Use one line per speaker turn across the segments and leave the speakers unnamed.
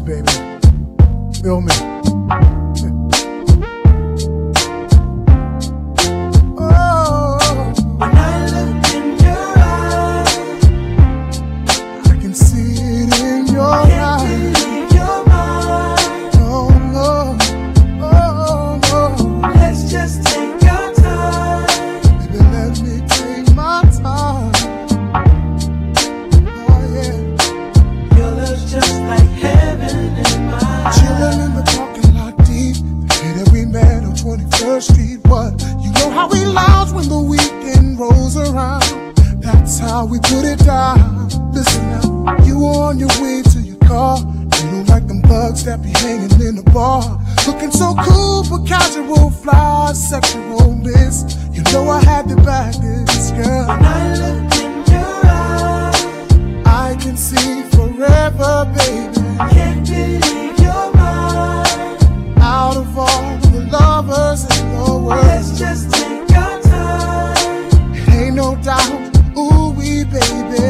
baby. Feel me.
When I look in your eyes,
I can see it in your eyes.
can't believe your mind.
Oh, oh, oh.
Let's just take our time.
Baby, let me take my time. Oh, yeah.
Your love's just like heaven in my eyes.
Chillin' in the parking lot deep. The day that we met on 21st Street. What? You know how we lounge when the weekend rolls around. That's how we put it down. Listen now, you on your way to your car. You don't like them bugs that be hanging in the bar. Looking so cool for casual fly, sexual miss. You know I had to back this girl.
When I look in your eyes,
I can see forever, baby.
can't believe your mind.
Out of all the lovers in the world,
Let's just take our time.
it ain't no doubt, ooh wee baby.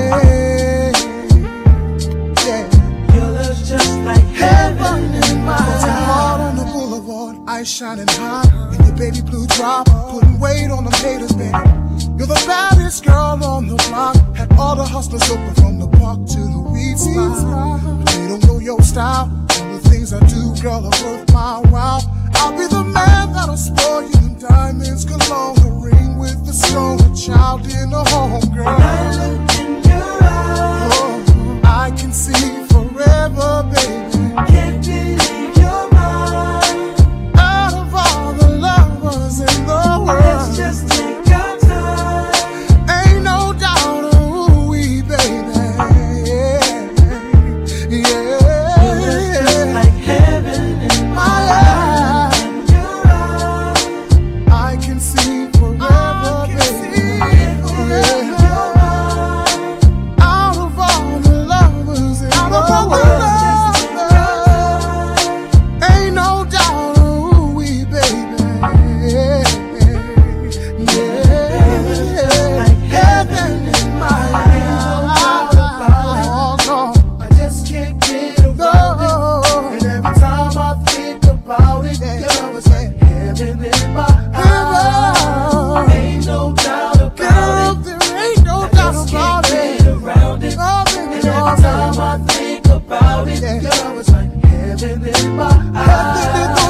Yeah,
Your love's just like heaven in my
Dancing
eyes.
hard on the boulevard, ice shining hot in your baby blue drop, putting weight on them haters, baby. You're the baddest girl on the block. Had all the hustlers open from the park to the weed spot. But they don't know your style. All the things I do, girl, are worth my while. I'll be the man that'll spoil you in diamonds, cologne, a ring with the stone, a child in a home, girl.
When I look in your eyes,
Oh, I can see forever, baby.
can't believe your mind.
Out of all the lovers in the
Let's
world,
just take our time.
ain't no doubt, ooh wee baby. Yeah,
Your love's just
yeah.
like heaven in my
My
eyes.
eyes,
In your eyes,
I can see forever, baby.
your mind.
Out of all the lovers in the world, ain't no doubt, ooh wee baby. Yeah, heaven in my eyes. Oh, no.
I just can't get around it. And every time I think about it, girl, it's like heaven in my eyes. Ain't no doubt about
Girl,
it.
there ain't no doubt
Just
about
can't
it.
get around it.
Oh, baby,
And
oh,
every time I think about it,
Yeah.
girl, it's like heaven in my eyes.